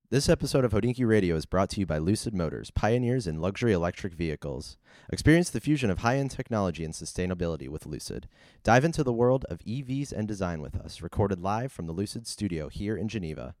This episode of Hodinkee Radio is brought to you by Lucid Motors, pioneers in luxury electric vehicles. Experience the fusion of high-end technology and sustainability with Lucid. Dive into the world of EVs and design with us, recorded live from the Lucid studio here in Geneva.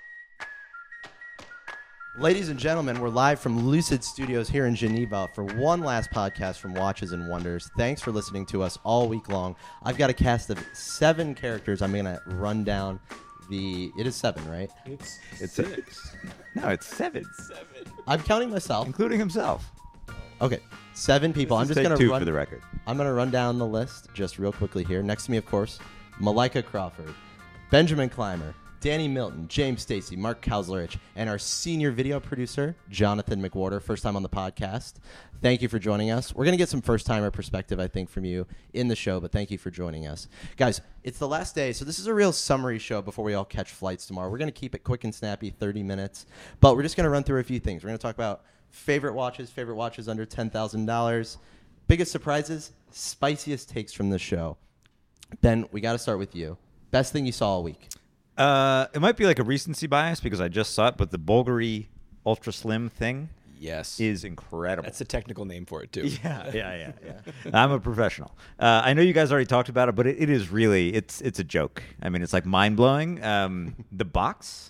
Ladies and gentlemen, we're live from Lucid Studios here in Geneva for one last podcast from Watches and Wonders. Thanks for listening to us all week long. I've got a cast of 7 characters I'm going to run down. It is 7, right? It's 6. No, it's 7. I'm counting myself. Including himself. Okay, 7 people. I'm just Take going 2 to run for the record. I'm going to run down the list just real quickly here. Next to me, of course, Malika Crawford, Benjamin Clymer, Danny Milton, James Stacy, Mark Kauslerich, and our senior video producer, Jonathan McWhorter, first time on the podcast. Thank you for joining us. We're going to get some first-timer perspective, I think, from you in the show, but thank you for joining us. Guys, it's the last day, so this is a real summary show before we all catch flights tomorrow. We're going to keep it quick and snappy, 30 minutes, but we're just going to run through a few things. We're going to talk about favorite watches under $10,000, biggest surprises, spiciest takes from the show. Ben, we got to start with you. Best thing you saw all week. It might be like a recency bias because I just saw it, but the Bulgari Ultra Slim thing is incredible. That's the technical name for it, too. Yeah. I'm a professional. I know you guys already talked about it, but it is really, it's a joke. I mean, it's like mind-blowing. The box?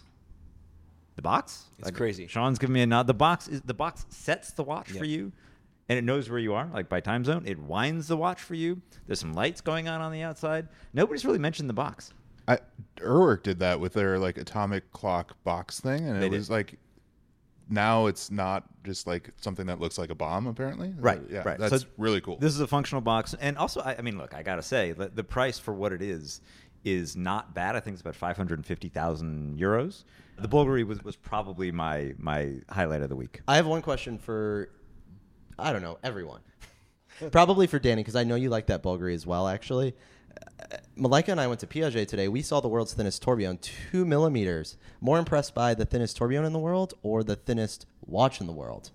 It's like, crazy. Sean's giving me a nod. The box sets the watch for you, and it knows where you are, like by time zone. It winds the watch for you. There's some lights going on the outside. Nobody's really mentioned the box. Urwerk did that with their like atomic clock box thing, and it was like now it's not just like something that looks like a bomb. Apparently, right? That's so really cool. This is a functional box, and also, I mean, look, I gotta say, the price for what it is not bad. I think it's about 550,000 euros. The Bulgari was probably my highlight of the week. I have one question for, I don't know, everyone. Probably for Danny, because I know you like that Bulgari as well, actually. Malika and I went to Piaget today. We saw the world's thinnest tourbillon, 2 millimeters. More impressed by the thinnest tourbillon in the world or the thinnest watch in the world?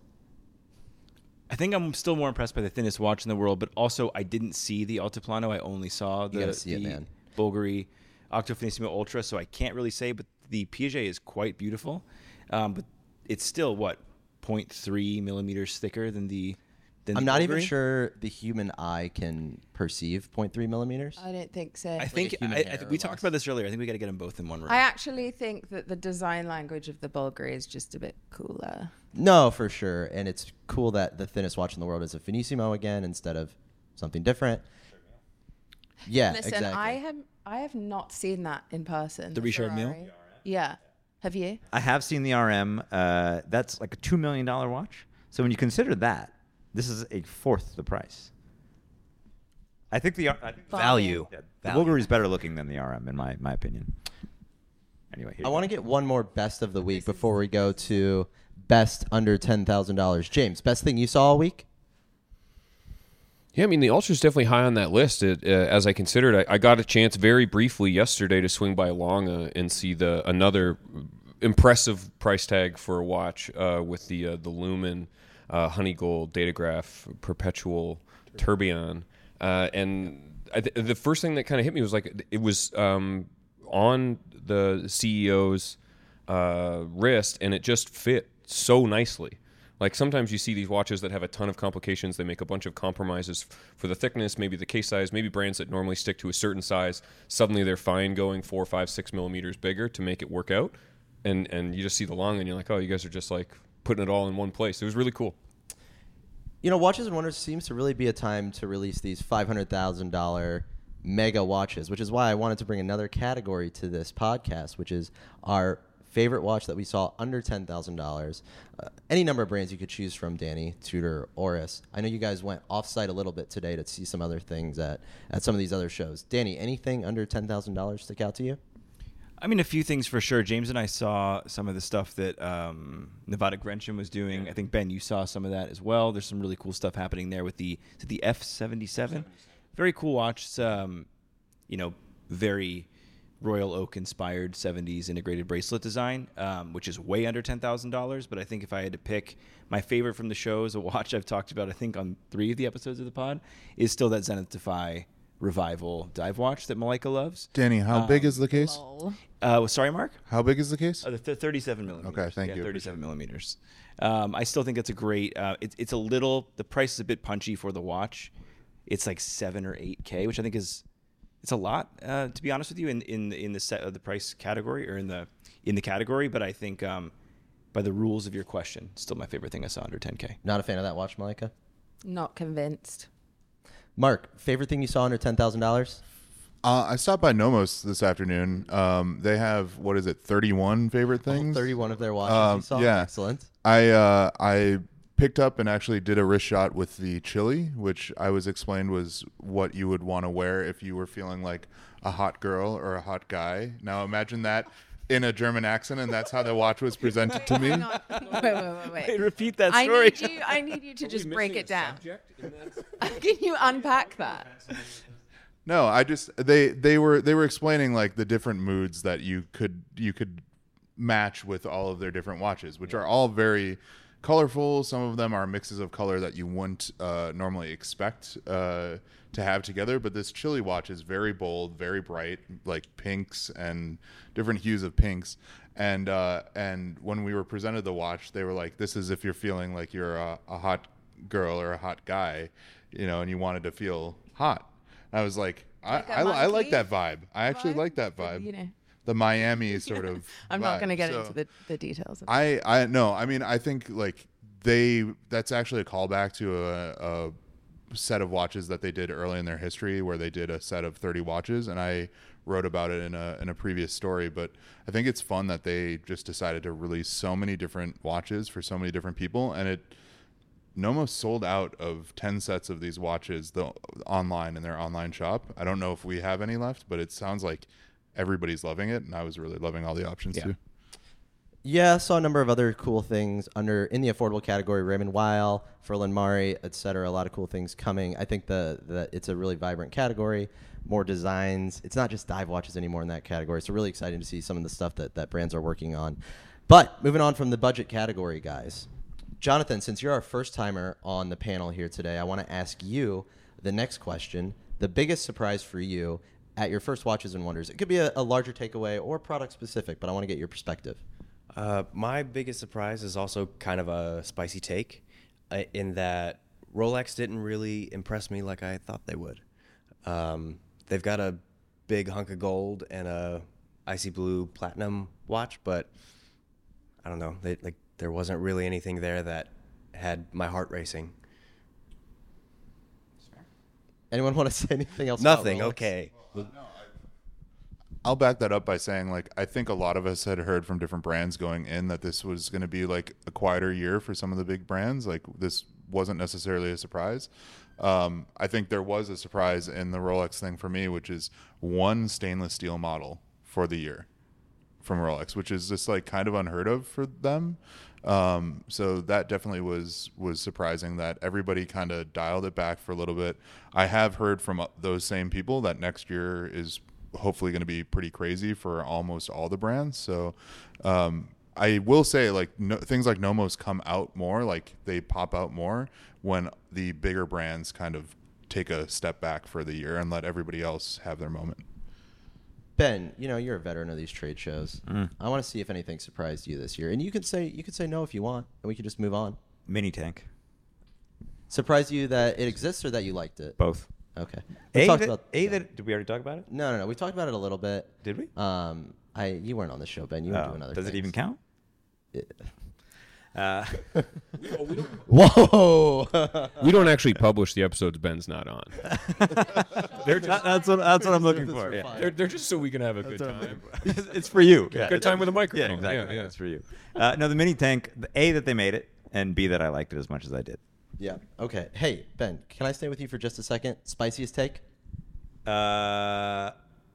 I think I'm still more impressed by the thinnest watch in the world, but also I didn't see the Altiplano. I only saw the Bulgari Octo Finissimo Ultra, so I can't really say, but the Piaget is quite beautiful. But it's still, 0.3 millimeters thicker than the I'm not Bulgari? even sure the human eye can perceive 0.3 millimeters. I don't think so. I think we talked about this earlier. I think we got to get them both in one room. I actually think that the design language of the Bulgari is just a bit cooler. No, for sure. And it's cool that the thinnest watch in the world is a Finissimo again instead of something different. Yeah, Listen, exactly. I have not seen that in person. The Richard Mille? Ferrari. Yeah. Have you? I have seen the RM. That's like a $2 million watch. So when you consider that, this is a fourth the price. I think the value. Yeah, the Bulgari is better looking than the RM in my opinion. Anyway, I want to get one more best of the week before we go to best under $10,000. James, best thing you saw all week? Yeah, I mean, the Ultra's definitely high on that list. As I considered, I got a chance very briefly yesterday to swing by Lange and see another impressive price tag for a watch with the Lumen Honeygold Datograph Perpetual Tourbillon. And the first thing that kind of hit me was like it was on the CEO's wrist, and it just fit so nicely. Like sometimes you see these watches that have a ton of complications. They make a bunch of compromises for the thickness, maybe the case size, maybe brands that normally stick to a certain size. Suddenly they're fine going 4, 5, 6 millimeters bigger to make it work out. And you just see the Lange and you're like, oh, you guys are just like putting it all in one place. It was really cool. You know, Watches and Wonders seems to really be a time to release these $500,000 mega watches, which is why I wanted to bring another category to this podcast, which is our favorite watch that we saw under $10,000. Any number of brands you could choose from, Danny, Tudor, Oris. I know you guys went off-site a little bit today to see some other things at some of these other shows. Danny, anything under $10,000 stick out to you? I mean, a few things for sure. James and I saw some of the stuff that Nevada Grenchen was doing. I think, Ben, you saw some of that as well. There's some really cool stuff happening there with the F77. Very cool watch. It's, very Royal Oak inspired 70s integrated bracelet design, which is way under $10,000. But I think if I had to pick my favorite from the show is a watch I've talked about, I think on 3 of the episodes of the pod, is still that Zenith Defy Revival dive watch that Malika loves. Danny, how big is the case? Lol. Sorry, Mark? How big is the case? The 37 millimeters. Okay, thank you. 37 millimeters. I still think it's a great. It's a little. The price is a bit punchy for the watch. It's like 7 or 8K, which I think it's a lot. To be honest with you, in the set of the price category or in the category, but I think by the rules of your question, still my favorite thing I saw under 10K. Not a fan of that watch, Malika? Not convinced. Mark, favorite thing you saw under $10,000? I stopped by Nomos this afternoon. They have, 31 favorite things? 31 of their watches you saw? Yeah. Excellent. I picked up and actually did a wrist shot with the Chili, which I was explained was what you would want to wear if you were feeling like a hot girl or a hot guy. Now imagine that in a German accent, and that's how the watch was presented to me. Hang on. Wait. Hey, repeat that story. I need you to just break it down. Can you unpack that? No, I just they were explaining like the different moods that you could match with all of their different watches, which are all very colorful. Some of them are mixes of color that you wouldn't normally expect to have together. But this Chili watch is very bold, very bright, like pinks and different hues of pinks. And when we were presented the watch, they were like, "This is if you're feeling like you're a hot girl or a hot guy, and you wanted to feel hot." I was like, I like that vibe. I actually like that vibe. The Miami sort of I'm vibe. not going to get into the details. I no, I mean, I think like that's actually a callback to a set of watches that they did early in their history where they did a set of 30 watches, and I wrote about it in a previous story. But I think it's fun that they just decided to release so many different watches for so many different people, and Nomos sold out of 10 sets of these watches online in their online shop. I don't know if we have any left, but it sounds like everybody's loving it, and I was really loving all the options too. Yeah, I saw a number of other cool things in the affordable category. Raymond Weil, Ferland Mari, etc. A lot of cool things coming. I think that it's a really vibrant category. More designs. It's not just dive watches anymore in that category. So really exciting to see some of the stuff that brands are working on. But moving on from the budget category, guys. Jonathan, since you're our first timer on the panel here today, I want to ask you the next question. The biggest surprise for you at your first Watches and Wonders. It could be a larger takeaway or product specific, but I want to get your perspective. My biggest surprise is also kind of a spicy take in that Rolex didn't really impress me like I thought they would. They've got a big hunk of gold and a icy blue platinum watch, but I don't know. There wasn't really anything there that had my heart racing. Anyone want to say anything else? Nothing. About Rolex? Okay. I'll back that up by saying, like, I think a lot of us had heard from different brands going in that this was going to be like a quieter year for some of the big brands. Like, this wasn't necessarily a surprise. I think there was a surprise in the Rolex thing for me, which is one stainless steel model for the year from Rolex, which is just like kind of unheard of for them. So that definitely was surprising that everybody kind of dialed it back for a little bit. I have heard from those same people that next year is hopefully going to be pretty crazy for almost all the brands. So I will say, like, things like Nomos come out more, like they pop out more when the bigger brands kind of take a step back for the year and let everybody else have their moment. Ben, you're a veteran of these trade shows. I want to see if anything surprised you this year, and you could say no if you want, and we could just move on. Mini tank. Surprised you that it exists or that you liked it? Both. Okay. Did we already talk about it? No. We talked about it a little bit. Did we? You weren't on the show, Ben. You were doing other Does things. it even count? Whoa! We don't actually publish the episodes Ben's not on. That's what I'm looking for. Yeah. They're just so we can have a good time. It's for you. Yeah. Good time with a microphone. Yeah, exactly. Yeah. It's for you. No, the mini tank. A, that they made it, and B, that I liked it as much as I did. Yeah. Okay. Hey, Ben, can I stay with you for just a second? Spiciest take? I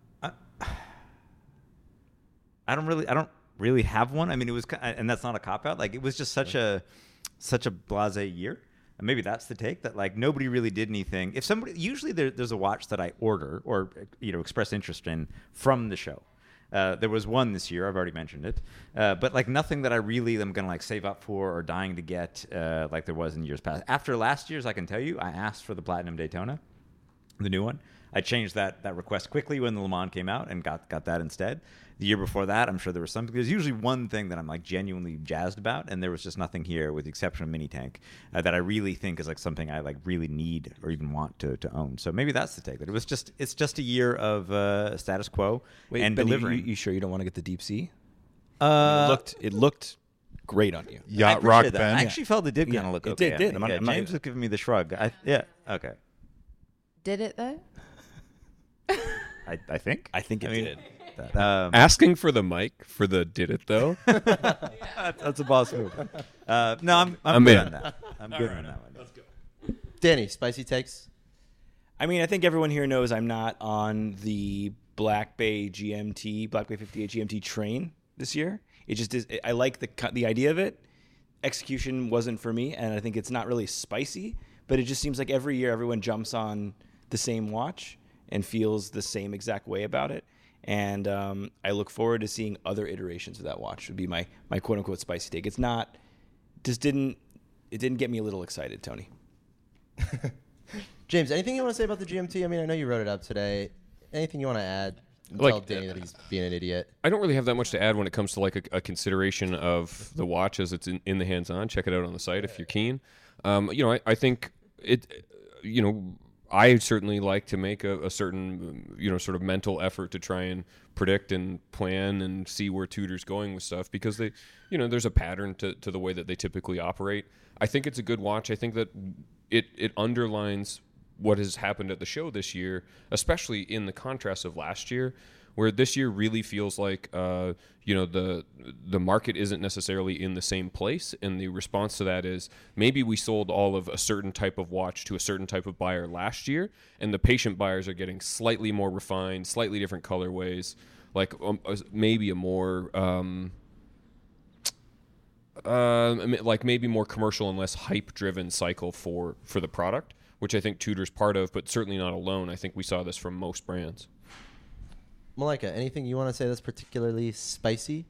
don't really have one. I mean, it was, and that's not a cop out. Like, it was just such a blasé year. And maybe that's the take, that like nobody really did anything. If somebody, usually there's a watch that I order or express interest in from the show. There was one this year. I've already mentioned it, but like nothing that I really am gonna like save up for or dying to get, like there was in years past. After last year's, I can tell you, I asked for the Platinum Daytona, the new one. I changed that request quickly when the Le Mans came out and got that instead. The year before that, I'm sure there was something. There's usually one thing that I'm like genuinely jazzed about, and there was just nothing here, with the exception of Mini Tank, that I really think is like something I like really need or even want to own. So maybe that's the take. That it's just a year of status quo and Ben, delivering. You sure you don't want to get the Deep Sea? It It looked great on you. I Yacht appreciate Rock that. Ben. I actually felt it did Yeah, kind of look it okay. did. James was giving me the shrug. Okay. Did it though? I think. I think it did. Asking for the mic for the did it though. That's a boss move. No, I'm good in. on that. I'm good on that one. Let's go. Danny, spicy takes. I mean, I think everyone here knows I'm not on the Black Bay 58 GMT train this year. It just is. I like the idea of it. Execution wasn't for me, and I think it's not really spicy. But it just seems like every year everyone jumps on the same watch and feels the same exact way about it. And I look forward to seeing other iterations of that watch. Would be my quote unquote spicy take. It's not. It didn't get me a little excited, Tony. James, anything you want to say about the GMT? I mean, I know you wrote it up today. Anything you want to add? Like, Tell Danny that he's being an idiot. I don't really have that much to add when it comes to like a consideration of the watch as it's in the hands-on. Check it out on the site if you're keen. I think it. I certainly like to make a certain sort of mental effort to try and predict and plan and see where Tudor's going with stuff, because they there's a pattern to the way that they typically operate. I think it's a good watch. I think that it underlines what has happened at the show this year, especially in the contrast of last year, where this year really feels like the market isn't necessarily in the same place, and the response to that is maybe we sold all of a certain type of watch to a certain type of buyer last year, and the patient buyers are getting slightly more refined, slightly different colorways, like maybe a more like maybe more commercial and less hype-driven cycle for the product, which I think Tudor's part of, but certainly not alone. I think we saw this from most brands. Malika, anything you want to say that's particularly spicy?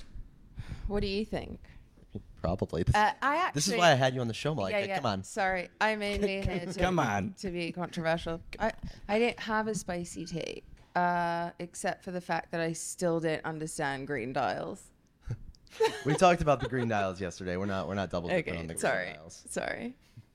What do you think? Probably. This is why I had you on the show, Malika. Come on. Sorry, I'm only here to be controversial. I didn't have a spicy take, except for the fact that I still didn't understand green dials. We talked about the green dials yesterday. We're not double dipping on the green dials. Sorry.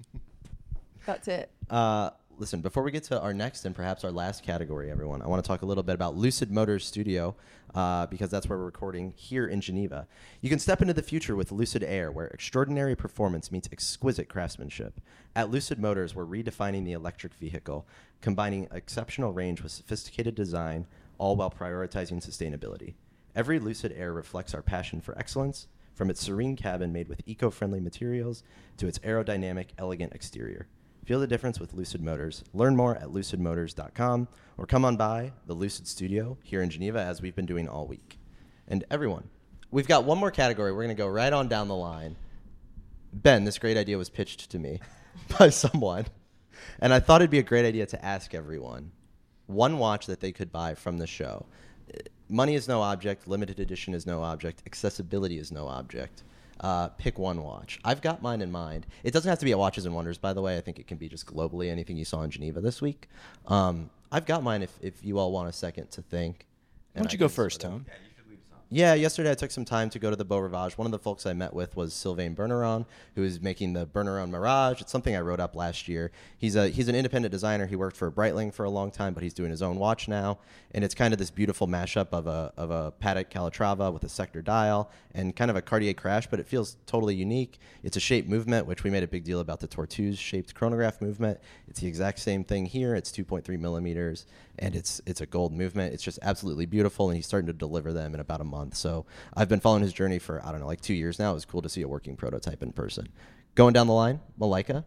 That's it. Listen, before we get to our next and perhaps our last category, everyone, I want to talk a little bit about Lucid Motors Studio, because that's where we're recording here in Geneva. You can step into the future with Lucid Air, where extraordinary performance meets exquisite craftsmanship. At Lucid Motors, we're redefining the electric vehicle, combining exceptional range with sophisticated design, all while prioritizing sustainability. Every Lucid Air reflects our passion for excellence, from its serene cabin made with eco-friendly materials to its aerodynamic, elegant exterior. Feel the difference with Lucid Motors. Learn more at lucidmotors.com or come on by the Lucid Studio here in Geneva, as we've been doing all week. And everyone, we've got one more category. We're going to go right on down the line. Ben, this great idea was pitched to me by someone, and I thought it'd be a great idea to ask everyone one watch that they could buy from the show. Money is no object. Limited edition is no object. Accessibility is no object. Pick one watch. I've got mine in mind. It doesn't have to be at Watches and Wonders, by the way. I think it can be just globally anything you saw in Geneva this week. I've got mine if you all want a second to think. Why don't you go first, Tone? Yeah, yesterday I took some time to go to the Beau Rivage. One of the folks I met with was Sylvain Berneron, who is making the Berneron Mirage. It's something I wrote up last year. He's an independent designer. He worked for Breitling for a long time, but he's doing his own watch now. And it's kind of this beautiful mashup of a Patek Calatrava with a sector dial and kind of a Cartier crash, but it feels totally unique. It's a shape movement, which we made a big deal about the Tortoise shaped chronograph movement. It's the exact same thing here. It's 2.3 millimeters, and it's a gold movement. It's just absolutely beautiful, and he's starting to deliver them in about a month. So I've been following his journey for, I don't know, like 2 years now. It was cool to see a working prototype in person. Going down the line, Malika?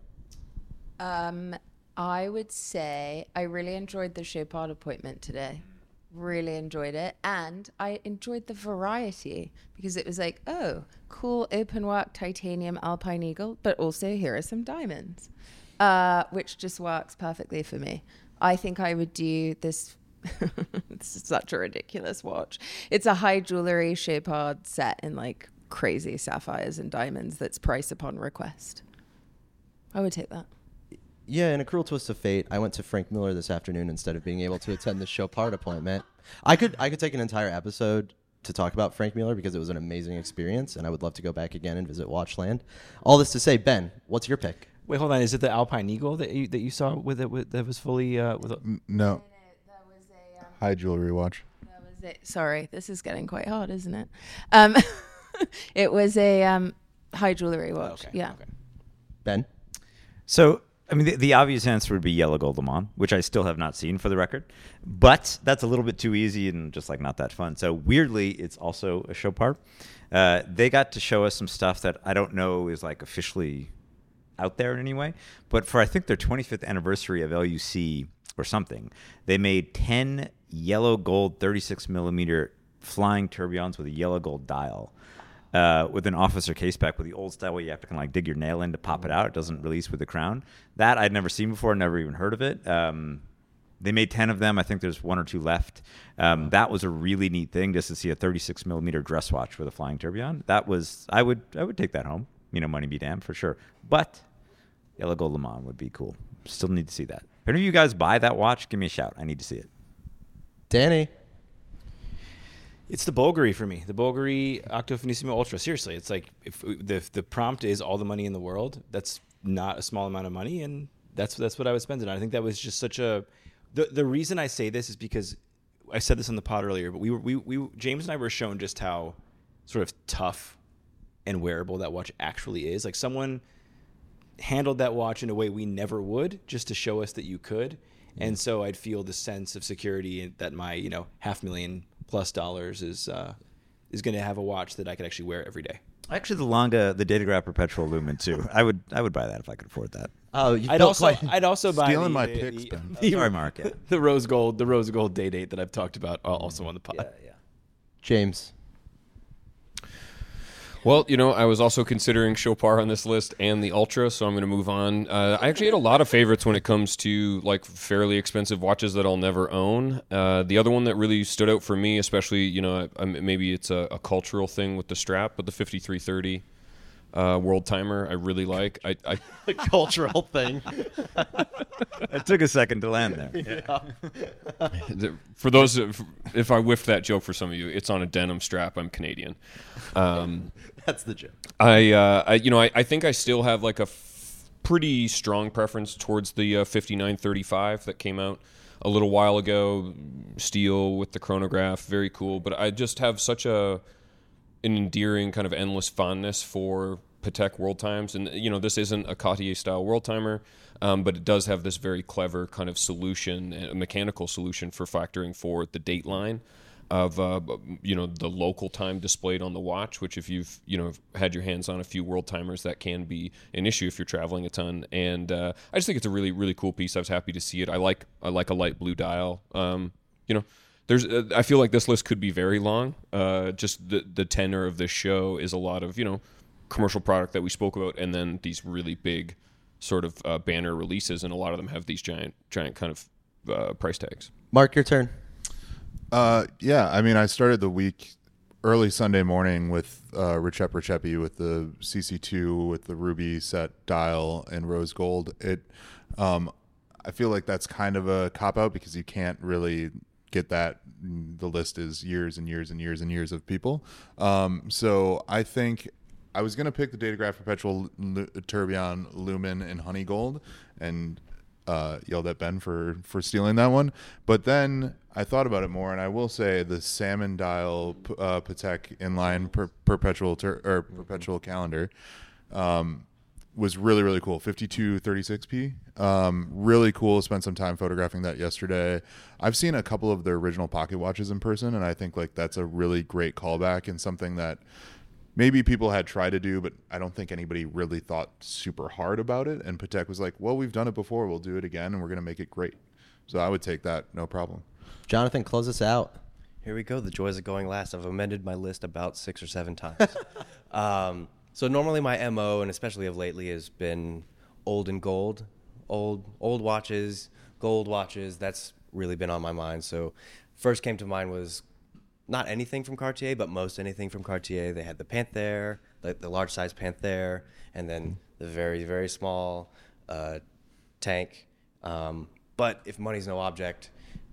I would say I really enjoyed the Chopard appointment today. Really enjoyed it. And I enjoyed the variety because it was like, oh, cool open work titanium Alpine Eagle, but also here are some diamonds, which just works perfectly for me. I think I would do this. This is such a ridiculous watch. It's a high jewelry Chopard set in like crazy sapphires and diamonds that's price upon request. I would take that. Yeah, in a cruel twist of fate, I went to Frank Miller this afternoon instead of being able to attend the Chopard appointment. I could take an entire episode to talk about Frank Mueller because it was an amazing experience, and I would love to go back again and visit Watchland. All this to say, Ben, what's your pick? Wait, hold on. Is it the Alpine Eagle that you saw that was fully No, That was a. high jewelry watch. That was it. Sorry, this is getting quite hard, isn't it? It was a high jewelry watch. okay, Yeah. okay. Ben? So, I mean, the obvious answer would be Yellow Gold Le Mans, which I still have not seen for the record. But that's a little bit too easy and just like not that fun. So weirdly, it's also a Chopard. They got to show us some stuff that I don't know is like officially out there in any way. But for I think their 25th anniversary of LUC or something, they made 10 yellow gold 36 millimeter flying tourbillons with a yellow gold dial. With an officer case back with the old style where you have to kind of like dig your nail in to pop it out. It doesn't release with the crown. That I'd never seen before, never even heard of it. They made 10 of them. I think there's 1 or 2 left. That was a really neat thing just to see a 36 millimeter dress watch with a flying tourbillon. That was I would take that home. Money be damned for sure. But Yellow Gold Le Mans would be cool. Still need to see that. If any of you guys buy that watch, give me a shout. I need to see it. Danny? It's the Bulgari for me. The Bulgari Octo Finissimo Ultra. Seriously, it's like if the prompt is all the money in the world, that's not a small amount of money, and that's what I would spend it on. I think that was just such a. The reason I say this is because I said this on the pod earlier, but we James and I were shown just how sort of tough and wearable that watch actually is. Like someone handled that watch in a way we never would, just to show us that you could, and so I'd feel the sense of security that my $500,000+ is going to have a watch that I could actually wear every day. Actually, the Longa, the Datograph Perpetual Lumen too. I would buy that if I could afford that. Oh, you I'd felt also quite- I'd also buy Stealing my the- picks, the- Ben. Sorry, Mark. Yeah. the rose gold day date that I've talked about also on the pod. James. Well, I was also considering Chopard on this list and the Ultra, so I'm going to move on. I actually had a lot of favorites when it comes to like fairly expensive watches that I'll never own. The other one that really stood out for me, especially, maybe it's a cultural thing with the strap, but the 5330 World Timer, I really like. I The cultural thing. It took a second to land there. For those, if I whiffed that joke for some of you, it's on a denim strap. I'm Canadian. That's the joke. I think I still have like a pretty strong preference towards the 5935 that came out a little while ago. Steel with the chronograph, very cool. But I just have such an endearing kind of endless fondness for Patek World Times, and this isn't a Cartier style World Timer, but it does have this very clever kind of solution, a mechanical solution for factoring for the date line of the local time displayed on the watch, which if you've had your hands on a few World Timers, that can be an issue if you're traveling a ton. And I just think it's a really, really cool piece. I was happy to see it. I like a light blue dial. There's I feel like this list could be very long. Just the tenor of this show is a lot of commercial product that we spoke about, and then these really big sort of banner releases, and a lot of them have these giant kind of price tags. Mark, your turn. Yeah, I mean, I started the week early Sunday morning with Recep Recepi with the CC2 with the ruby set dial and rose gold. I feel like that's kind of a cop out because you can't really get that. The list is years and years and years and years of people. So I think I was going to pick the Datograph Perpetual Tourbillon Lumen in honey gold and yelled at Ben for stealing that one. But then I thought about it more, and I will say the salmon dial Patek inline perpetual calendar was really, really cool. 5236p. Really cool. Spent some time photographing that yesterday. I've seen a couple of their original pocket watches in person, and I think like that's a really great callback and something that maybe people had tried to do, but I don't think anybody really thought super hard about it. And Patek was like, well, we've done it before. We'll do it again, and we're going to make it great. So I would take that. No problem. Jonathan, close us out. Here we go. The joys of going last. I've amended my list about 6 or 7 times. So normally my MO, and especially of lately, has been old and gold. Old watches, gold watches. That's really been on my mind. So first came to mind was not anything from Cartier, but most anything from Cartier. They had the the large size Panther, and then the very, very small tank. But if money's no object,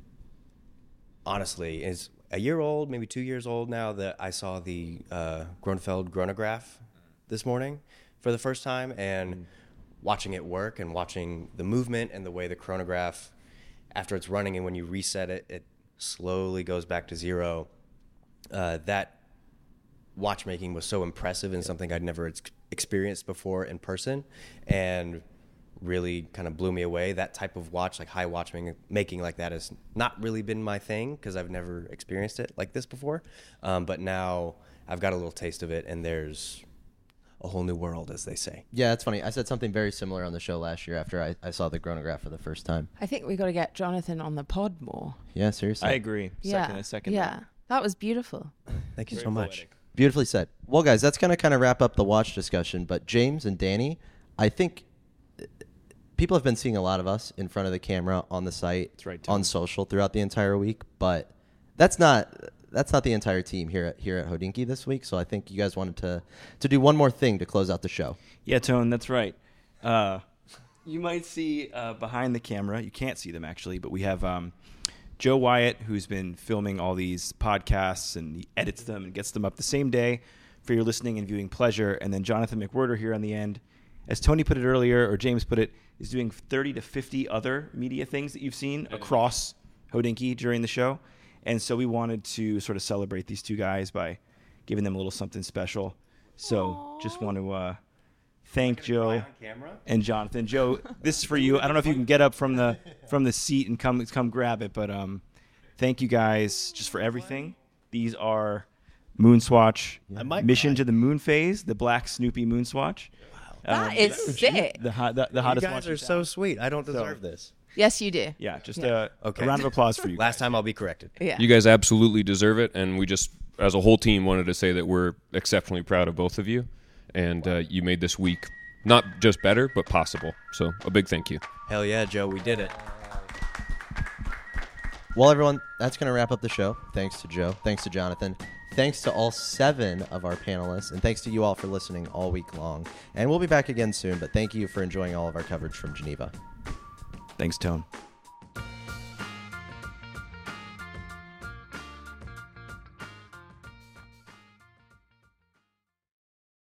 honestly, is a year old, maybe 2 years old now that I saw the Grunfeld chronograph this morning for the first time, and watching it work and watching the movement and the way the chronograph, after it's running and when you reset it, it slowly goes back to zero. That watchmaking was so impressive and something I'd never experienced before in person, and really kind of blew me away. That type of watch, like high watchmaking like that, has not really been my thing because I've never experienced it like this before. But now I've got a little taste of it, and there's a whole new world, as they say. Yeah, it's funny. I said something very similar on the show last year after I saw the chronograph for the first time. I think we got to get Jonathan on the pod more. Yeah, seriously. I agree. Second. Yeah. That was beautiful. Thank you Very so much. poetic. Beautifully said. Well, guys, that's going to kind of wrap up the watch discussion. But James and Danny, I think people have been seeing a lot of us in front of the camera on the site, That's right, Tom. on social throughout the entire week. But that's not the entire team here at Hodinkee this week. So I think you guys wanted to do one more thing to close out the show. Yeah, Tone, that's right. You might see behind the camera, you can't see them actually, but we have Joe Wyatt, who's been filming all these podcasts, and he edits them and gets them up the same day for your listening and viewing pleasure. And then Jonathan McWhirter here on the end, as Tony put it earlier, or James put it, is doing 30 to 50 other media things that you've seen across Hodinkee during the show. And so we wanted to sort of celebrate these two guys by giving them a little something special. So just want to thank Joe and Jonathan. Joe, this is for you. I don't know if you can get up from the seat and come grab it, but thank you guys just for everything. These are Moonswatch Mission to the Moon Phase, the black Snoopy Moonswatch. That is sick. The hottest You watch guys in are so town. sweet. I don't deserve this. Yes, you do. Yeah, just Yeah. a round of applause for you. Last time I'll be corrected. Yeah. You guys absolutely deserve it, and we just, as a whole team, wanted to say that we're exceptionally proud of both of you, and you made this week not just better, but possible. So a big thank you. Hell yeah, Joe, we did it. Well, everyone, that's going to wrap up the show. Thanks to Joe. Thanks to Jonathan. Thanks to all 7 of our panelists. And thanks to you all for listening all week long. And we'll be back again soon, but thank you for enjoying all of our coverage from Geneva. Thanks, Tone.